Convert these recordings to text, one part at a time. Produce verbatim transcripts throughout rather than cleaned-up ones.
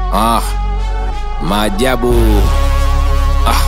Ah, maajabu. Ah,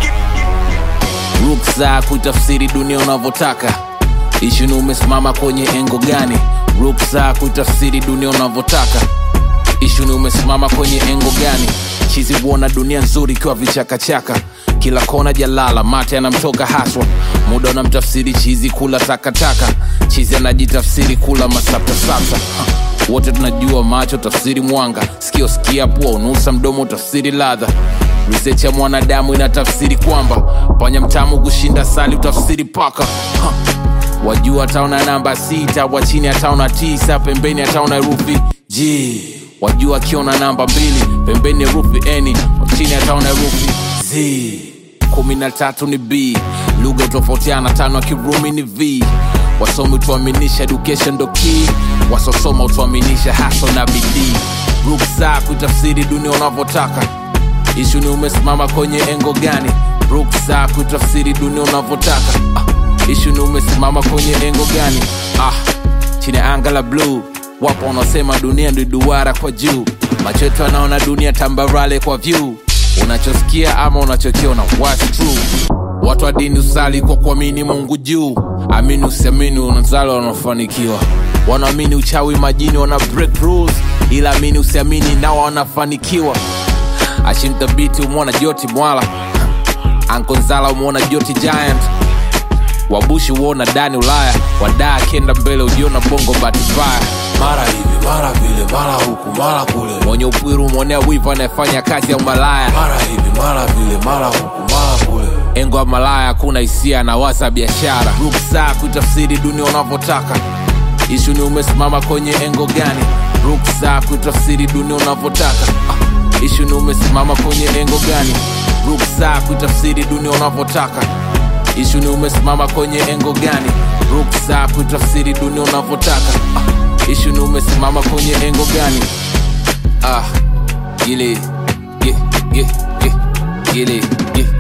ruksa kuitafsiri dunia unavyotaka. Ishu ni umesimama kwenye engo gani? Ruksa kuitafsiri dunia unavyotaka. Ishu ni umesimama kwenye engo gani? Chizi huona dunia nzuri kwa vichakachaka. Kila kona jalala, mate anamtoka haswa. Muda unamtafsiri chizi kula takataka. Chizi anajitafsiri kula masapta sapsa. Wote tunajua macho tafsiri mwanga, sikio sikia, pua unusa, mdomo tafsiri ladha. Research ya mwanadamu inatafsiri kwamba panya mtamu kushinda sali utafsiri paka. Ha. Wajua ataona namba sita, wachini ataona tisa, pembeni ataona herufi G. Wajua akiona namba mbili, pembeni herufi N, wachini ataona herufi Z. Kumi na tatu ni B, lugha tofautiana, tano ya Kirumi ni V. Wasomi utuaminisha education ndo key, wasosoma utuaminisha hustle na bidii. Ruksa kuitafsiri dunia unavyotaka. Ishu ni umesimama kwenye engo gani? Ruksa kuitafsiri dunia unavyotaka. Ah, ishu ni umesimama kwenye engo gani? Ah, chini ya anga la blue, wapo wanaosema dunia ndio duara kwa juu. Macho yetu yanaona dunia tambarale kwa view. Unachosikia ama unachokiona, what's true? Watu wa dini usali kwa kuamini Mungu juu. Amini usiamini unazalo wanafanikiwa. Wanaamini uchawi majini wana break rules, ila amini usiamini nao wanafanikiwa. Ashimtabiti umwona Joti Mwala, Ankonzala umwona Joti Giant. Wabushi uona Dani Ulaya, wadaa kenda mbele ujiona bongo batifaya. Mara hivi, mara vile, mara huku, mara kule. Mwenye upwiru mwonea wivu anayefanya kazi ya umalaya. Mara hivi, mara vile, mara huku, mara kule. Engo wa malaya kuna hisia na wasa biashara. Ruksa kuitafsiri dunia unavyotaka. Ishu ni umesimama kwenye engo gani? Ruksa kuitafsiri dunia unavyotaka. Ah, ishu ni umesimama kwenye engo gani? Ruksa kuitafsiri dunia unavyotaka. Ishu ni umesimama kwenye engo gani? Ruksa kuitafsiri dunia unavyotaka. Ah, ishu ni umesimama kwenye engo gani? Ah, gile, ge, ge, ge, gile, ge.